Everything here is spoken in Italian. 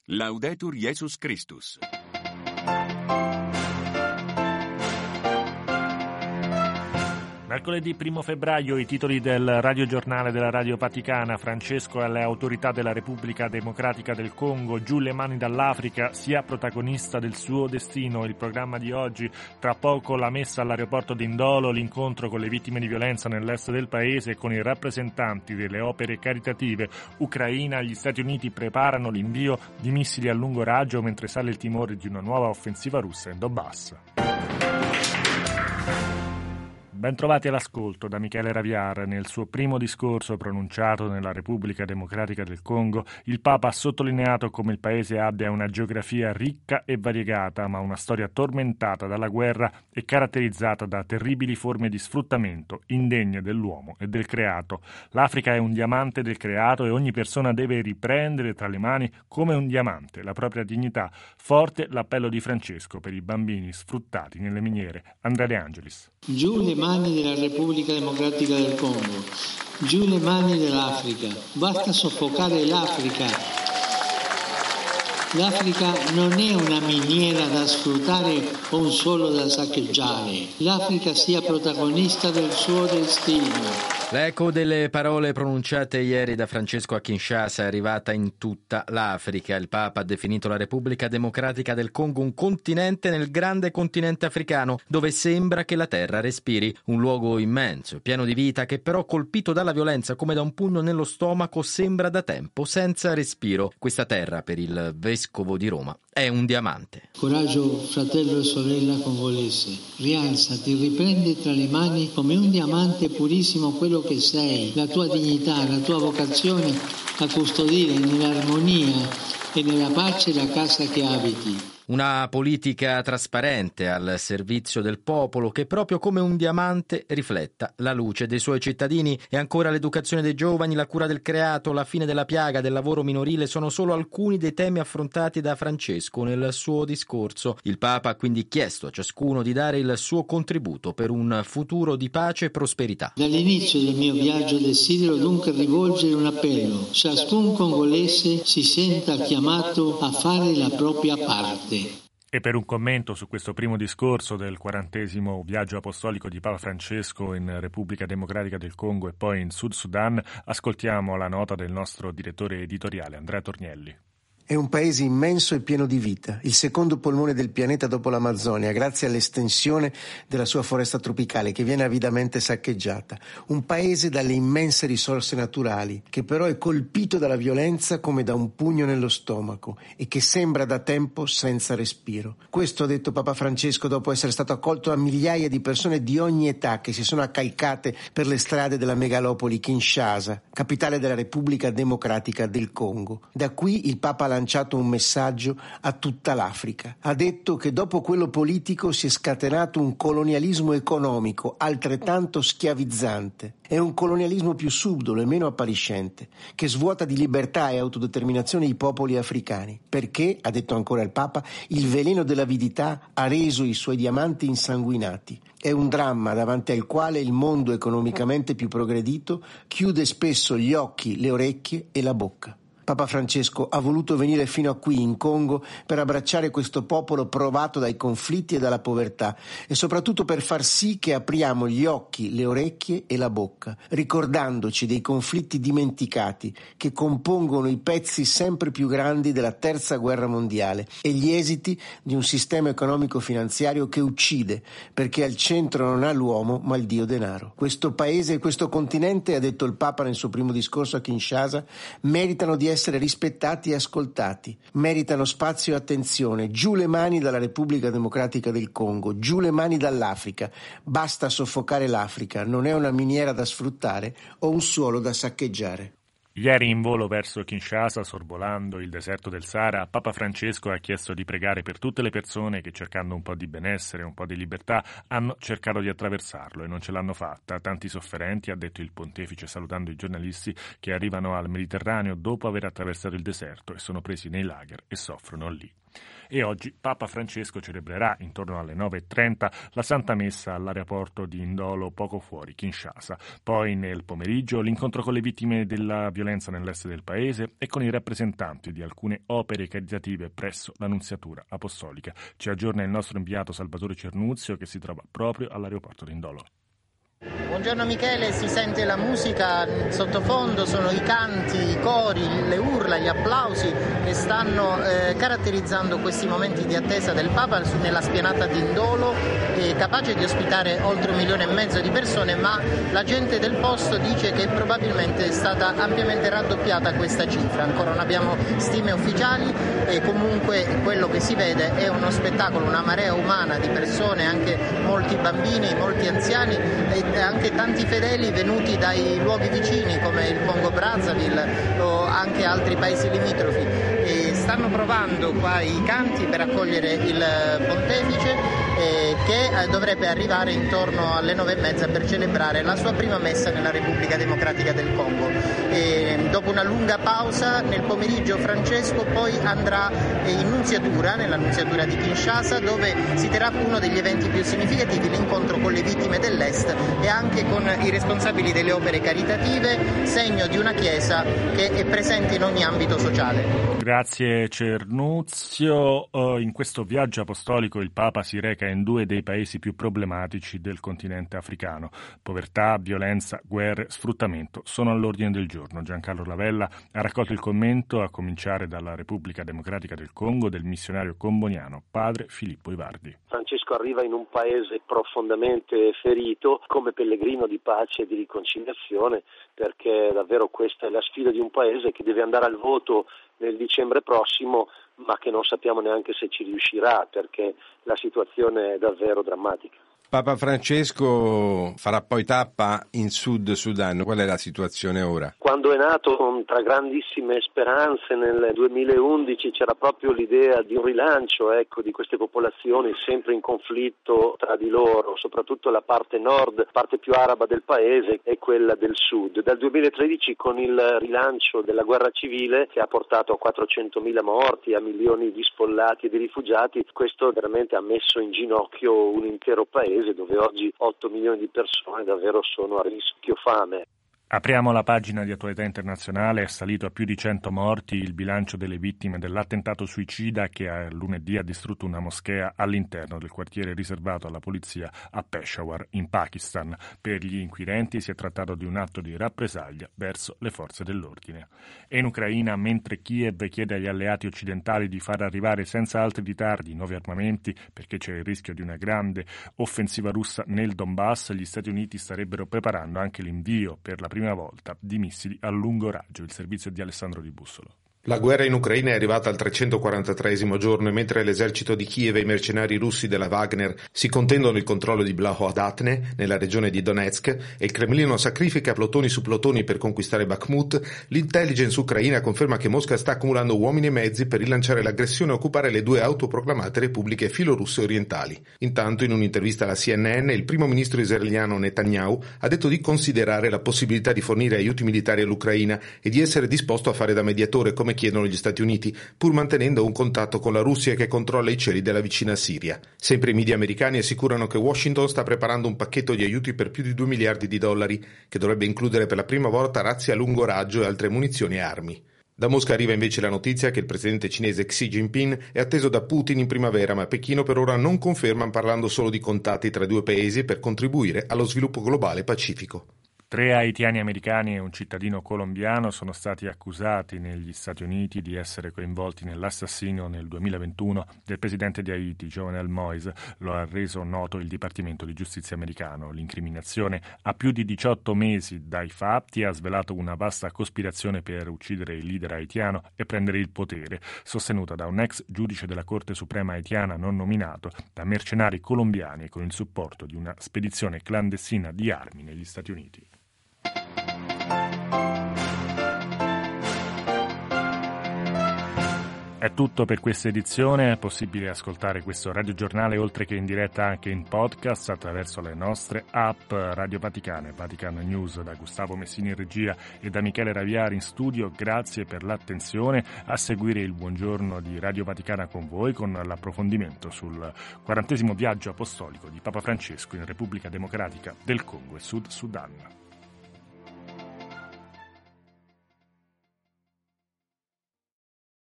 Laudetur Jesus Christus. Mercoledì 1 febbraio i titoli del radiogiornale della Radio Vaticana. Francesco e alle autorità della Repubblica Democratica del Congo, giù le mani dall'Africa, sia protagonista del suo destino. Il programma di oggi, tra poco la messa all'aeroporto di Ndolo, l'incontro con le vittime di violenza nell'est del paese e con i rappresentanti delle opere caritative. Ucraina, gli Stati Uniti preparano l'invio di missili a lungo raggio mentre sale il timore di una nuova offensiva russa in Donbass. Bentrovati all'ascolto da Michele Raviar. Nel suo primo discorso pronunciato nella Repubblica Democratica del Congo, il Papa ha sottolineato come il paese abbia una geografia ricca e variegata, ma una storia tormentata dalla guerra e caratterizzata da terribili forme di sfruttamento indegne dell'uomo e del creato. L'Africa è un diamante del creato e ogni persona deve riprendere tra le mani come un diamante la propria dignità. Forte l'appello di Francesco per i bambini sfruttati nelle miniere. Andrea De Angelis. Giù le mani della Repubblica Democratica del Congo, giù le mani dell'Africa, basta soffocare l'Africa. L'Africa non è una miniera da sfruttare o un suolo da saccheggiare. L'Africa sia protagonista del suo destino. L'eco delle parole pronunciate ieri da Francesco a Kinshasa è arrivata in tutta l'Africa. Il Papa ha definito la Repubblica Democratica del Congo un continente nel grande continente africano, dove sembra che la terra respiri. Un luogo immenso, pieno di vita, che però colpito dalla violenza come da un pugno nello stomaco sembra da tempo senza respiro. Questa terra, per il vescovo di Roma, è un diamante. Coraggio, fratello e sorella congolese, rialzati, riprendi tra le mani come un diamante purissimo quello che sei, la tua dignità, la tua vocazione a custodire nell'armonia e nella pace la casa che abiti. Una politica trasparente al servizio del popolo che proprio come un diamante rifletta la luce dei suoi cittadini. E ancora l'educazione dei giovani, la cura del creato, la fine della piaga, del lavoro minorile sono solo alcuni dei temi affrontati da Francesco nel suo discorso. Il Papa ha quindi chiesto a ciascuno di dare il suo contributo per un futuro di pace e prosperità. Dall'inizio del mio viaggio desidero dunque rivolgere un appello. Ciascun congolese si senta chiamato a fare la propria parte. E per un commento su questo primo discorso del 40° viaggio apostolico di Papa Francesco in Repubblica Democratica del Congo e poi in Sud Sudan, ascoltiamo la nota del nostro direttore editoriale Andrea Tornielli. È un paese immenso e pieno di vita, il secondo polmone del pianeta dopo l'Amazzonia, grazie all'estensione della sua foresta tropicale che viene avidamente saccheggiata. Un paese dalle immense risorse naturali, che però è colpito dalla violenza come da un pugno nello stomaco e che sembra da tempo senza respiro. Questo ha detto Papa Francesco dopo essere stato accolto da migliaia di persone di ogni età che si sono accalcate per le strade della megalopoli Kinshasa, capitale della Repubblica Democratica del Congo. Da qui il Papa ha lanciato un messaggio a tutta l'Africa. Ha detto che dopo quello politico si è scatenato un colonialismo economico altrettanto schiavizzante. È un colonialismo più subdolo e meno appariscente, che svuota di libertà e autodeterminazione i popoli africani. Perché, ha detto ancora il Papa, il veleno dell'avidità ha reso i suoi diamanti insanguinati. È un dramma davanti al quale il mondo economicamente più progredito chiude spesso gli occhi, le orecchie e la bocca. Papa Francesco ha voluto venire fino a qui in Congo per abbracciare questo popolo provato dai conflitti e dalla povertà e soprattutto per far sì che apriamo gli occhi, le orecchie e la bocca, ricordandoci dei conflitti dimenticati che compongono i pezzi sempre più grandi della terza guerra mondiale e gli esiti di un sistema economico-finanziario che uccide perché al centro non ha l'uomo ma il dio denaro. Questo paese e questo continente, ha detto il Papa nel suo primo discorso a Kinshasa, meritano di essere rispettati e ascoltati, meritano spazio e attenzione. Giù le mani dalla Repubblica Democratica del Congo, giù le mani dall'Africa. Basta soffocare l'Africa, non è una miniera da sfruttare o un suolo da saccheggiare. Ieri in volo verso Kinshasa, sorvolando il deserto del Sahara, Papa Francesco ha chiesto di pregare per tutte le persone che, cercando un po' di benessere, un po' di libertà, hanno cercato di attraversarlo e non ce l'hanno fatta. Tanti sofferenti, ha detto il pontefice salutando i giornalisti che arrivano al Mediterraneo dopo aver attraversato il deserto e sono presi nei lager e soffrono lì. E oggi Papa Francesco celebrerà intorno alle 9:30 la Santa Messa all'aeroporto di Ndolo, poco fuori Kinshasa. Poi nel pomeriggio l'incontro con le vittime della violenza nell'est del paese e con i rappresentanti di alcune opere caritative presso la Nunziatura Apostolica. Ci aggiorna il nostro inviato Salvatore Cernuzio, che si trova proprio all'aeroporto di Ndolo. Buongiorno Michele, si sente la musica sottofondo, sono i canti, i cori, le urla, gli applausi che stanno caratterizzando questi momenti di attesa del Papa nella spianata di Ndolo, capace di ospitare oltre 1,5 milioni di persone, ma la gente del posto dice che probabilmente è stata ampiamente raddoppiata questa cifra. Ancora non abbiamo stime ufficiali e comunque quello che si vede è uno spettacolo, una marea umana di persone, anche molti bambini, molti anziani e anche tanti fedeli venuti dai luoghi vicini come il Congo Brazzaville o anche altri paesi limitrofi, e stanno provando qua i canti per accogliere il pontefice che dovrebbe arrivare intorno alle 9:30 per celebrare la sua prima messa nella Repubblica Democratica del Congo. Dopo una lunga pausa nel pomeriggio Francesco poi andrà in Nunziatura, nella Nunziatura di Kinshasa, dove si terrà uno degli eventi più significativi, l'incontro con le vittime dell'Est e anche con i responsabili delle opere caritative, segno di una Chiesa che è presente in ogni ambito sociale. Grazie Cernuzio. In questo viaggio apostolico il Papa si reca in 2 dei paesi più problematici del continente africano. Povertà, violenza, guerre, sfruttamento sono all'ordine del giorno. Giancarlo Lavella ha raccolto il commento, a cominciare dalla Repubblica Democratica del Congo, del missionario comboniano padre Filippo Ivardi. Francesco arriva in un paese profondamente ferito come pellegrino di pace e di riconciliazione, perché davvero questa è la sfida di un paese che deve andare al voto nel dicembre prossimo, ma che non sappiamo neanche se ci riuscirà, perché la situazione è davvero drammatica. Papa Francesco farà poi tappa in Sud Sudan. Qual è la situazione ora? Quando è nato tra grandissime speranze nel 2011 c'era proprio l'idea di un rilancio di queste popolazioni sempre in conflitto tra di loro, soprattutto la parte nord, parte più araba del paese e quella del sud. Dal 2013 con il rilancio della guerra civile che ha portato a 400.000 morti, a milioni di sfollati e di rifugiati, questo veramente ha messo in ginocchio un intero paese dove oggi 8 milioni di persone davvero sono a rischio fame. Apriamo la pagina di attualità internazionale. È salito a più di 100 morti il bilancio delle vittime dell'attentato suicida che lunedì ha distrutto una moschea all'interno del quartiere riservato alla polizia a Peshawar, in Pakistan. Per gli inquirenti si è trattato di un atto di rappresaglia verso le forze dell'ordine. E in Ucraina, mentre Kiev chiede agli alleati occidentali di far arrivare senza altri ritardi nuovi armamenti perché c'è il rischio di una grande offensiva russa nel Donbass, gli Stati Uniti starebbero preparando anche l'invio per la prima volta di missili a lungo raggio. Il servizio di Alessandro Di Bussolo. La guerra in Ucraina è arrivata al 343esimo giorno e mentre l'esercito di Kiev e i mercenari russi della Wagner si contendono il controllo di Blahodatne, nella regione di Donetsk, e il Cremlino sacrifica plotoni su plotoni per conquistare Bakhmut, l'intelligence ucraina conferma che Mosca sta accumulando uomini e mezzi per rilanciare l'aggressione e occupare le 2 autoproclamate repubbliche filorusse orientali. Intanto, in un'intervista alla CNN, il primo ministro israeliano Netanyahu ha detto di considerare la possibilità di fornire aiuti militari all'Ucraina e di essere disposto a fare da mediatore, come chiedono gli Stati Uniti, pur mantenendo un contatto con la Russia che controlla i cieli della vicina Siria. Sempre i media americani assicurano che Washington sta preparando un pacchetto di aiuti per più di $2 miliardi, che dovrebbe includere per la prima volta razzi a lungo raggio e altre munizioni e armi. Da Mosca arriva invece la notizia che il presidente cinese Xi Jinping è atteso da Putin in primavera, ma Pechino per ora non conferma, parlando solo di contatti tra i 2 paesi per contribuire allo sviluppo globale pacifico. 3 haitiani americani e un cittadino colombiano sono stati accusati negli Stati Uniti di essere coinvolti nell'assassinio nel 2021 del presidente di Haiti, Jovenel Moïse. Lo ha reso noto il Dipartimento di Giustizia americano. L'incriminazione a più di 18 mesi dai fatti ha svelato una vasta cospirazione per uccidere il leader haitiano e prendere il potere, sostenuta da un ex giudice della Corte Suprema haitiana non nominato, da mercenari colombiani e con il supporto di una spedizione clandestina di armi negli Stati Uniti. È tutto per questa edizione, è possibile ascoltare questo radiogiornale oltre che in diretta anche in podcast attraverso le nostre app Radio Vaticana e Vaticano News. Da Gustavo Messini in regia e da Michele Raviari in studio, grazie per l'attenzione. A seguire il buongiorno di Radio Vaticana con voi, con l'approfondimento sul 40° viaggio apostolico di Papa Francesco in Repubblica Democratica del Congo e Sud Sudan.